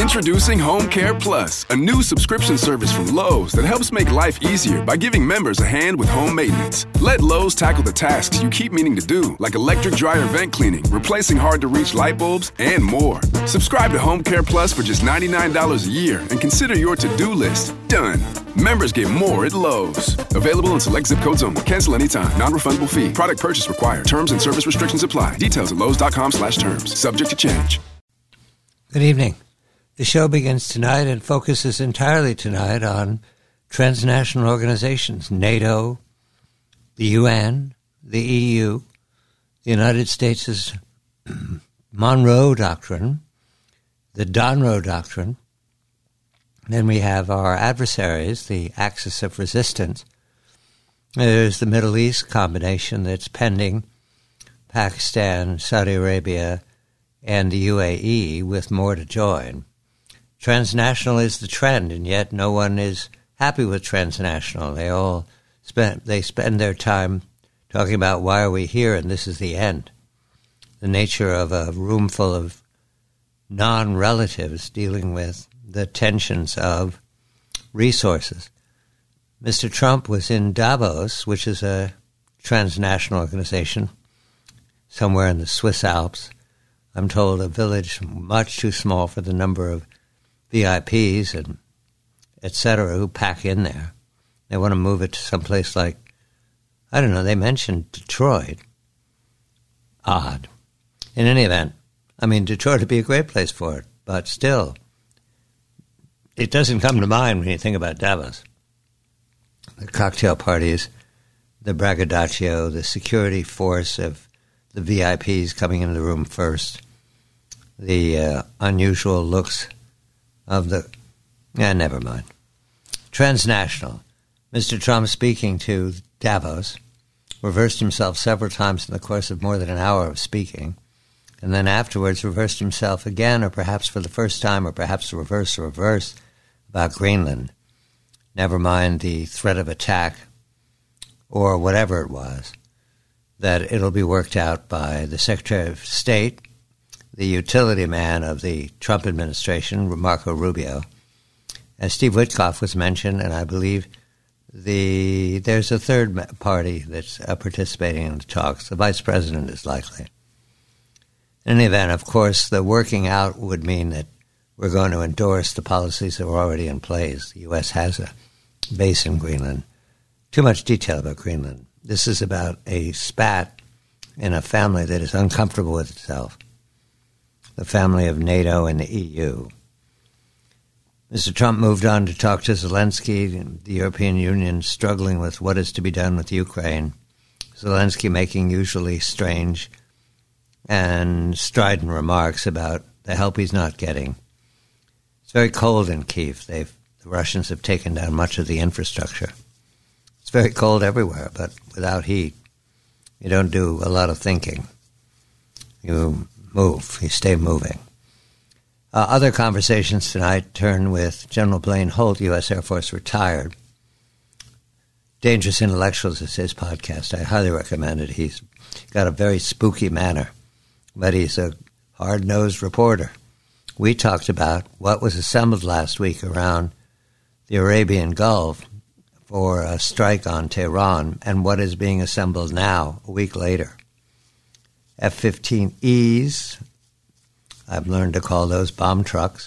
Introducing Home Care Plus, a new subscription service from Lowe's that helps make life easier by giving members a hand with home maintenance. Let Lowe's tackle the tasks you keep meaning to do, like electric dryer vent cleaning, replacing hard-to-reach light bulbs, and more. Subscribe to Home Care Plus for just $99 a year and consider your to-do list done. Members get more at Lowe's. Available in select zip codes only. Cancel anytime. Non-refundable fee. Product purchase required. Terms and service restrictions apply. Details at lowes.com/terms. Subject to change. Good evening. The show begins tonight and focuses entirely tonight on transnational organizations, NATO, the UN, the EU, the United States' Monroe Doctrine, the Donroe Doctrine. Then we have our adversaries, the Axis of Resistance. There's the Middle East combination that's pending, Pakistan, Saudi Arabia, and the UAE, with more to join. Transnational is the trend, and yet no one is happy with transnational. They spend their time talking about why are we here and this is the end. The nature of a room full of non-relatives dealing with the tensions of resources. Mr. Trump was in Davos, which is a transnational organization, somewhere in the Swiss Alps. I'm told a village much too small for the number of VIPs and et cetera who pack in there. They want to move it to someplace like, I don't know, they mentioned Detroit. Odd. In any event, I mean, Detroit would be a great place for it, but still, it doesn't come to mind when you think about Davos. The cocktail parties, the braggadocio, the security force of the VIPs coming into the room first, the unusual looks of the... never mind. Transnational. Mr. Trump, speaking to Davos, reversed himself several times in the course of more than an hour of speaking, and then afterwards reversed himself again, or perhaps for the first time, or perhaps reverse, about Greenland. Never mind the threat of attack, or whatever it was, that it'll be worked out by the Secretary of State, the utility man of the Trump administration, Marco Rubio. As Steve Witkoff was mentioned, and I believe there's a third party that's participating in the talks. The vice president is likely. In any event, of course, the working out would mean that we're going to endorse the policies that were already in place. The U.S. has a base in Greenland. Too much detail about Greenland. This is about a spat in a family that is uncomfortable with itself. The family of NATO and the EU. Mr. Trump moved on to talk to Zelensky, the European Union struggling with what is to be done with Ukraine. Zelensky making usually strange and strident remarks about the help he's not getting. It's very cold in Kyiv. The Russians have taken down much of the infrastructure. It's very cold everywhere, but without heat, you don't do a lot of thinking. You move. You stay moving. Other conversations tonight turn with General Blaine Holt, U.S. Air Force retired. Dangerous Intellectuals is his podcast. I highly recommend it. He's got a very spooky manner, but he's a hard-nosed reporter. We talked about what was assembled last week around the Arabian Gulf for a strike on Tehran and what is being assembled now, a week later. F-15Es, I've learned to call those bomb trucks,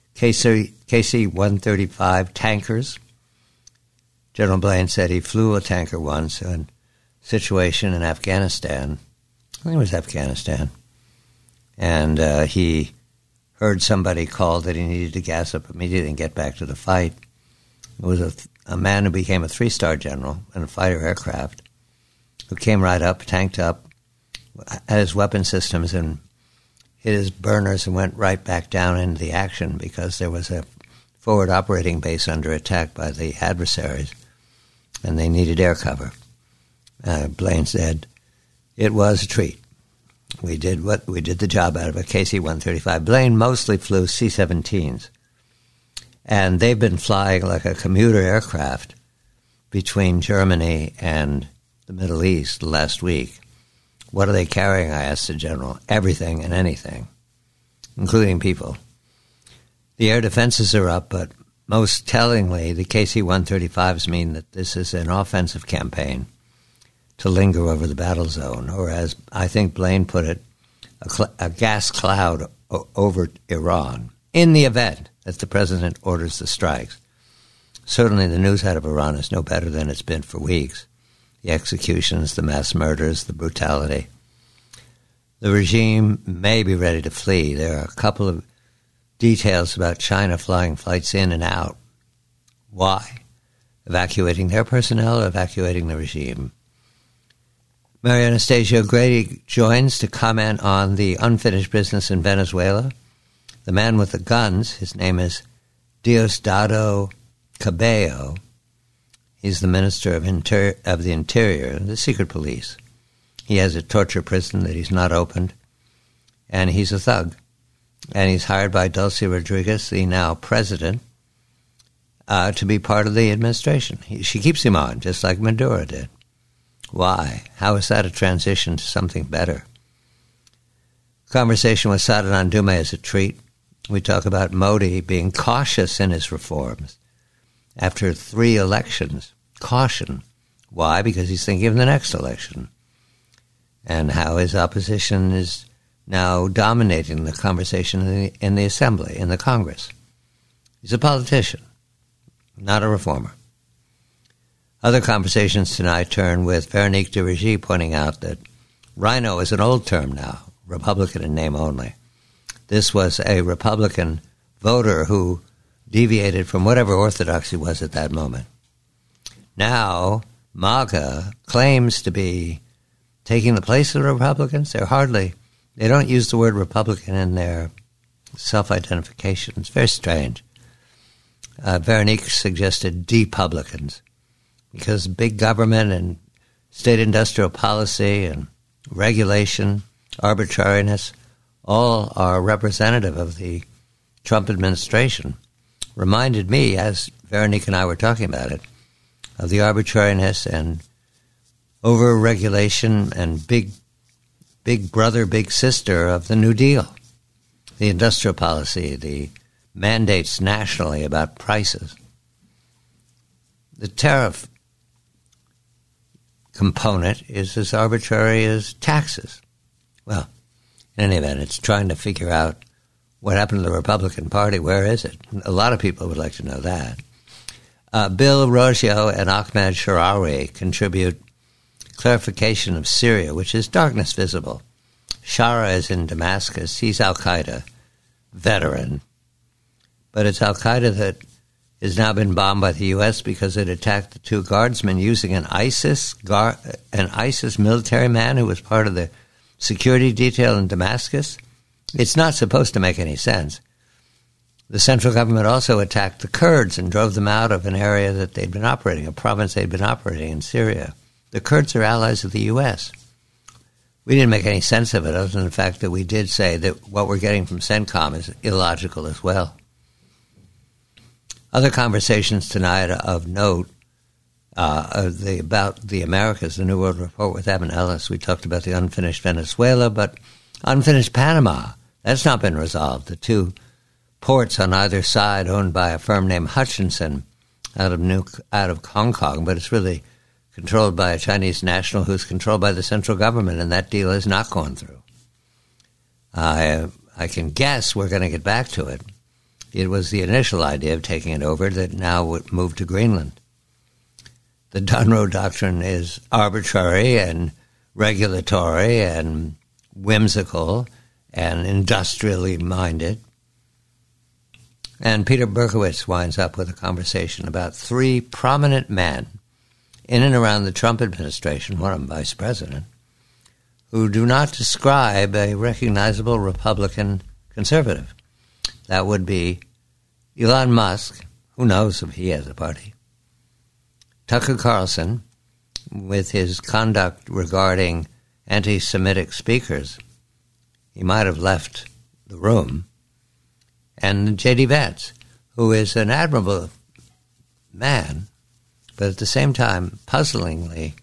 KC-135 tankers. General Blaine said he flew a tanker once in a situation in Afghanistan. I think it was Afghanistan. And he heard somebody call that he needed to gas up immediately and get back to the fight. It was a man who became a 3-star general in a fighter aircraft who came right up, tanked up, had his weapon systems and hit his burners and went right back down into the action because there was a forward operating base under attack by the adversaries and they needed air cover. Blaine said, it was a treat. We did the job out of a KC-135. Blaine mostly flew C-17s. And they've been flying like a commuter aircraft between Germany and the Middle East last week. What are they carrying, I asked the general. Everything and anything, including people. The air defenses are up, but most tellingly, the KC-135s mean that this is an offensive campaign to linger over the battle zone, or as I think Blaine put it, a gas cloud over Iran, in the event that the president orders the strikes. Certainly the news out of Iran is no better than it's been for weeks. The executions, the mass murders, the brutality. The regime may be ready to flee. There are a couple of details about China flying flights in and out. Why? Evacuating their personnel or evacuating the regime? Mary Anastasia O'Grady joins to comment on the unfinished business in Venezuela. The man with the guns, his name is Diosdado Cabello. He's the Minister of the Interior, the secret police. He has a torture prison that he's not opened, and he's a thug. And he's hired by Delcy Rodriguez, the now president, to be part of the administration. She keeps him on, just like Maduro did. Why? How is that a transition to something better? Conversation with Sadanan Dume is a treat. We talk about Modi being cautious in his reforms. After 3 elections, caution. Why? Because he's thinking of the next election. And how his opposition is now dominating the conversation in the Assembly, in the Congress. He's a politician, not a reformer. Other conversations tonight turn with Veronique de Regie pointing out that rhino is an old term now, Republican in name only. This was a Republican voter who deviated from whatever orthodoxy was at that moment. Now, MAGA claims to be taking the place of the Republicans. They don't use the word Republican in their self-identification. It's very strange. Veronique suggested Depublicans, because big government and state industrial policy and regulation, arbitrariness, all are representative of the Trump administration. Reminded me, as Veronique and I were talking about it, of the arbitrariness and over-regulation and big brother, big sister of the New Deal, the industrial policy, the mandates nationally about prices. The tariff component is as arbitrary as taxes. Well, in any event, it's trying to figure out what happened to the Republican Party. Where is it? A lot of people would like to know that. Bill Roggio and Ahmed Sharawi contribute clarification of Syria, which is darkness visible. Shara is in Damascus. He's Al-Qaeda, veteran. But it's Al-Qaeda that has now been bombed by the U.S. because it attacked the 2 guardsmen using an ISIS military man who was part of the security detail in Damascus. It's not supposed to make any sense. The central government also attacked the Kurds and drove them out of an area that they'd been operating, a province they'd been operating in Syria. The Kurds are allies of the U.S. We didn't make any sense of it other than the fact that we did say that what we're getting from CENTCOM is illogical as well. Other conversations tonight of note about the Americas, the New World Report with Evan Ellis. We talked about the unfinished Venezuela, but unfinished Panama, that's not been resolved. The 2 ports on either side owned by a firm named Hutchinson out of Hong Kong, but it's really controlled by a Chinese national who's controlled by the central government, and that deal is not going through. I can guess we're going to get back to it. It was the initial idea of taking it over that now would move to Greenland. The Dunroe Doctrine is arbitrary and regulatory and whimsical and industrially minded. And Peter Berkowitz winds up with a conversation about 3 prominent men in and around the Trump administration, one of them vice president, who do not describe a recognizable Republican conservative. That would be Elon Musk, who knows if he has a party, Tucker Carlson, with his conduct regarding anti-Semitic speakers. He might have left the room. And J.D. Vance, who is an admirable man, but at the same time, puzzlingly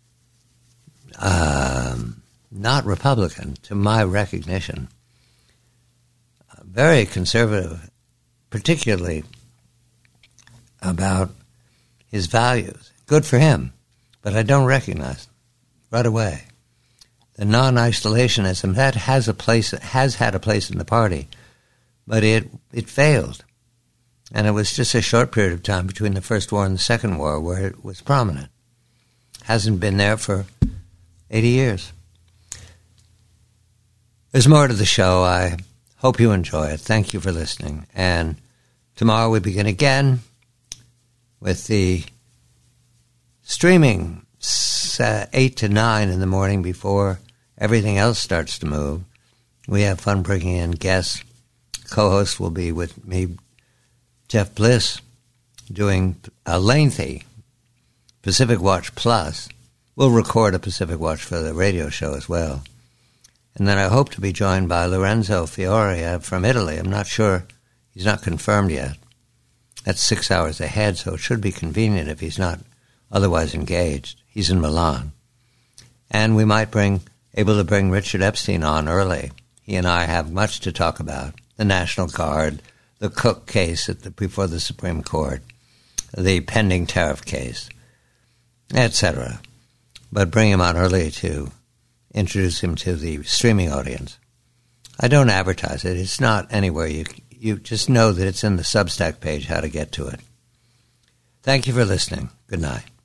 not Republican, to my recognition. Very conservative particularly about his values. Good for him, but I don't recognize them right away. The non-isolationism, that has had a place in the party, but it failed. And it was just a short period of time between the First War and the Second War where it was prominent. Hasn't been there for 80 years. There's more to the show. I hope you enjoy it. Thank you for listening. And tomorrow we begin again with the streaming 8 to 9 in the morning before everything else starts to move. We have fun bringing in guests. Co-host will be with me, Jeff Bliss, doing a lengthy Pacific Watch Plus. We'll record a Pacific Watch for the radio show as well. And then I hope to be joined by Lorenzo Fiore from Italy. I'm not sure. He's not confirmed yet. That's 6 hours ahead, so it should be convenient if he's not otherwise engaged. He's in Milan. And we might able to bring Richard Epstein on early. He and I have much to talk about. The National Guard, the Cook case before the Supreme Court, the pending tariff case, etc. But bring him on early to introduce him to the streaming audience. I don't advertise it. It's not anywhere. You just know that it's in the Substack page how to get to it. Thank you for listening. Good night.